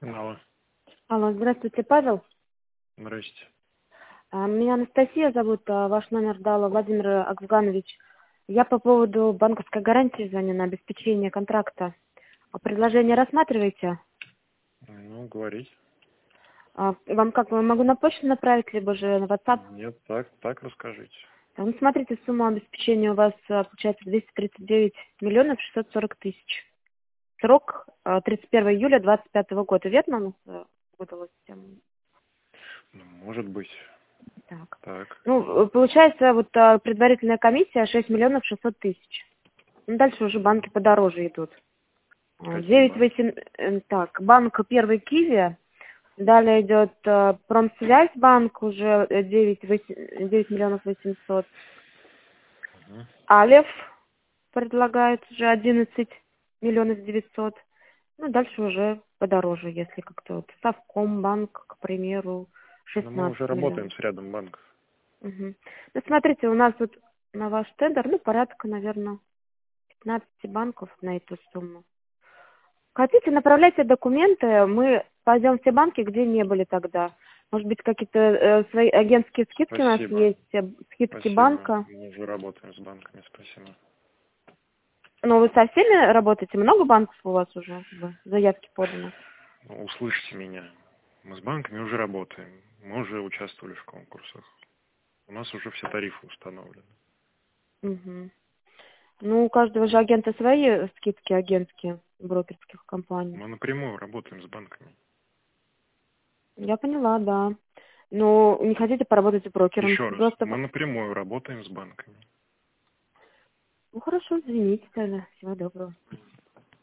Алло, Алло, здравствуйте, Павел. здрасте. Меня Анастасия зовут, ваш номер дал Владимир Аксганович. Я по поводу банковской гарантии звоню на обеспечение контракта. Предложение рассматриваете? Ну, говорить. Вам как, могу на почту направить, либо же на WhatsApp? Нет, так расскажите. Ну, смотрите, сумма обеспечения у вас получается 239 миллионов 640 тысяч. Срок 31 июля 2025 года. Верно у нас выдалась тема? Ну, может быть. Так. Так. Ну, получается, вот предварительная комиссия 6 миллионов 600 тысяч. Ну, дальше уже банки подороже идут. Какие 9 банки? 8, так, банк первый Киви, далее идет Промсвязьбанк, уже 9 миллионов 800. Мгм. Алеф предлагает уже 11 миллионов 900. Ну, дальше уже подороже, если как-то вот Совкомбанк, к примеру, Но мы уже 16 работаем миллионов. с рядом банков. Мгм. Ну, смотрите, у нас вот на ваш тендер, ну, порядка, наверное, 15 банков на эту сумму. Хотите, направляйте документы, мы пойдем в те банки, где не были тогда. Может быть, какие-то свои агентские скидки у нас Спасибо. есть, скидки Спасибо. банка. Мы уже работаем с банками. Спасибо. Но вы со всеми работаете? Много банков у вас уже заявки поданы? Ну, услышьте меня. Мы с банками уже работаем. Мы уже участвовали в конкурсах. У нас уже все тарифы установлены. Мгм. Ну, у каждого же агента свои скидки агентские, брокерских компаний. Мы напрямую работаем с банками. Я поняла, да. Ну, не хотите поработать с брокером? Еще раз. Просто... Мы напрямую работаем с банками. Ну, хорошо, извините тогда. Всего доброго.